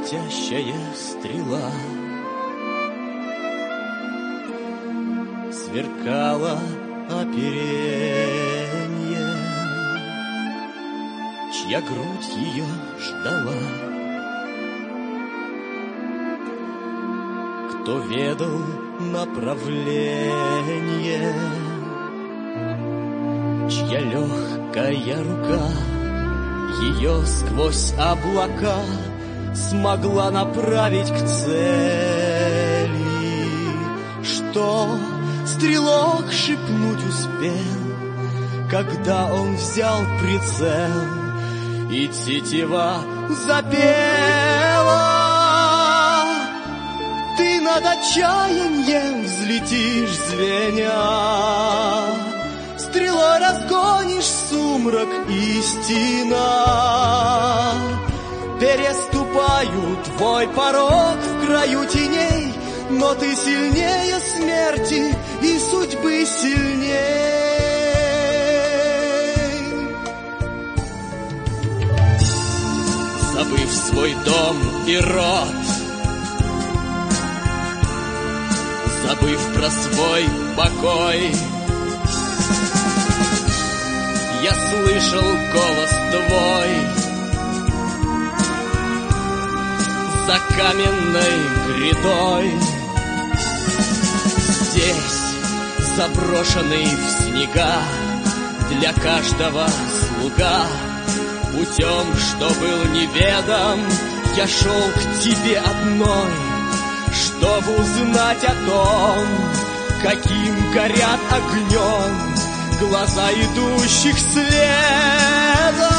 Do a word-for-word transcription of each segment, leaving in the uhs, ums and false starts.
летящая стрела сверкала оперенье, чья грудь ее ждала. Кто ведал направление, чья легкая рука ее сквозь облака смогла направить к цели, что стрелок шепнуть успел, когда он взял прицел, и тетива запела. Ты над отчаянием взлетишь, звеня, стрелой разгонишь сумрак истина. Переступаю твой порог в краю теней, но ты сильнее смерти и судьбы сильней. Забыв свой дом и род, забыв про свой покой, я слышал голос твой за каменной грядой. Здесь, заброшенный в снега, для каждого слуга, путем, что был неведом, я шел к тебе одной, чтобы узнать о том, каким горят огнем глаза идущих следом.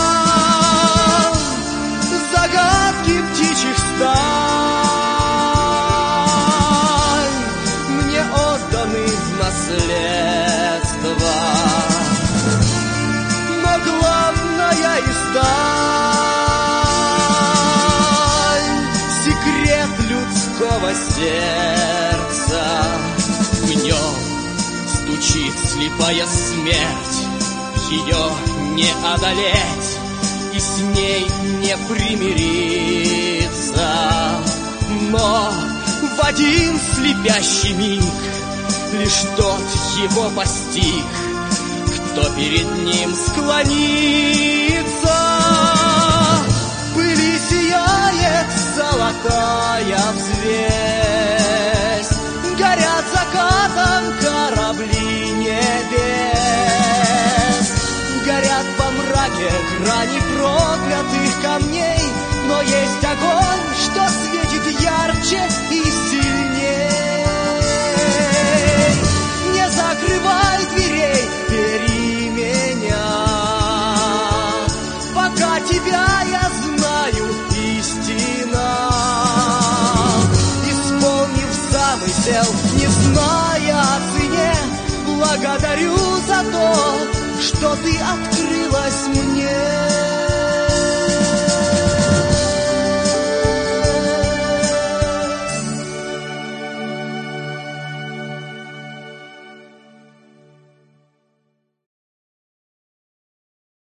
Загадки птичьих стай мне отданы в наследство, но главная из тайн — секрет людского сердца. В нем стучит слепая смерть, ее не одолеть и с ней не примириться. Но в один слепящий миг лишь тот его постиг, кто перед ним склонится. Пыли сияет золотая взвесь, горят закатом корабли небес, горят во мраке грани проклятых камней, но есть огонь, что светит ярче и сильней. Не закрывай дверей, бери меня, пока тебя я знаю, истина. Исполнив замысел, не зная о цене, благодарю за то, что ты открылась мне.